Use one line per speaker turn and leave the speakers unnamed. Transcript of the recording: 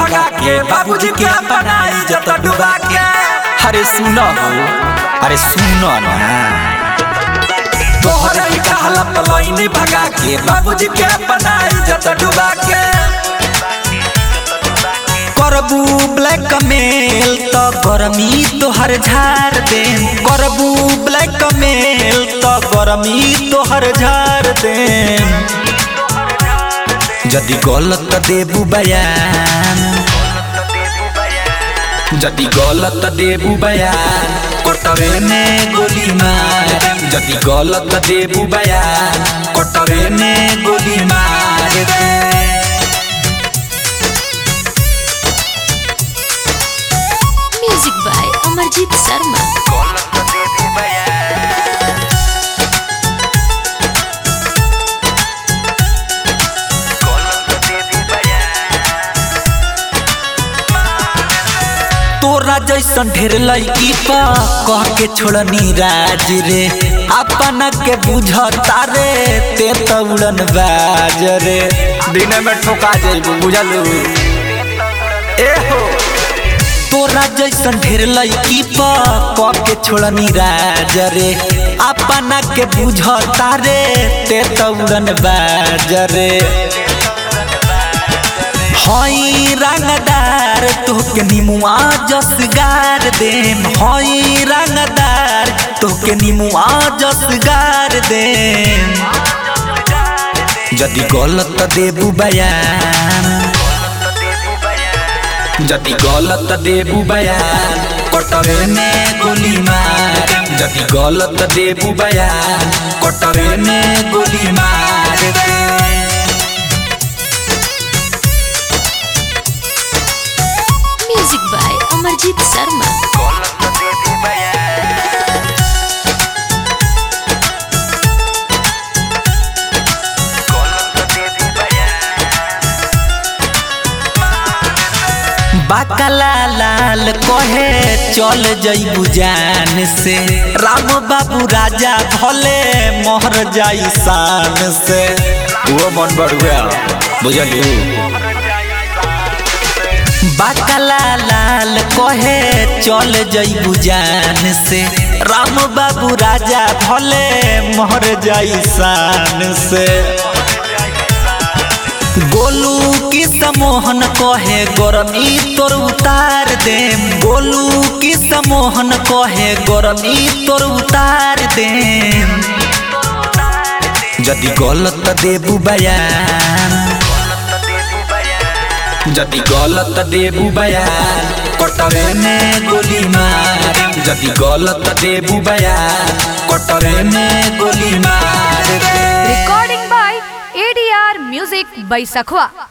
भगा के बाबूजी के अपना इज्जत डुबा के।
अरे सुनो ना
तोहरे ही कहला पलाइनी भगा के बाबूजी के अपना इज्जत डुबा के।
करबू ब्लैकमेल तो गरमी तोहर झाड़ दे, करबू ब्लैकमेल तो गरमी तोहर झाड़ दे। जदी गलत देबू बयान, जदी गलत देबू बयान कोटरे में गोली मार। जदी गलत देबू बयान कोटरे में गोली मार दे।
Music by Amarjeet Sharma.
तोरा जैसन ढेर लड़की पा कह के छोड़नी राज रे, अपना के बुझता रे ते तो उड़न बाज रे। दिन में ठोका जाइबू बुझलू ए हो। तोरा जैसन ढेर लड़की पा कह के छोड़नी राज रे, अपना के बुझता रे ते तो उड़न बाज रे। हई रंगदार तोहके निमुआ जसगार देम, हई रंगदार तोहके निमुआ जसगार देम। जदी गलत देबू बयान, जदी गलत देबू बयान कोटरे में गोली मार। जदी गलत देबू बयान कोटरे में गोली मार दे।
Music by Amarjeet Sharma. बाकला लाल कहे चल जइबू जान से, राम बाबू राजा भले मोहर जाई शान से। वो मन बढ़ुआ बुझलू। बाकला लाल कहे चल जइबू जान से, राम बाबू राजा भले मोहर जाई शान से। गोलू की समोहन कहे गरमी तोर उतार दे, गोलू की समोहन कहे गरमी तोर उतार दे। जदी गलत देबू बयान, जदी गलत देबू बयान कोटरे में गोली मार। जदी गलत देबू बयान कोटरे में गोली मार।
Recording by ADR Music by Sakhwa।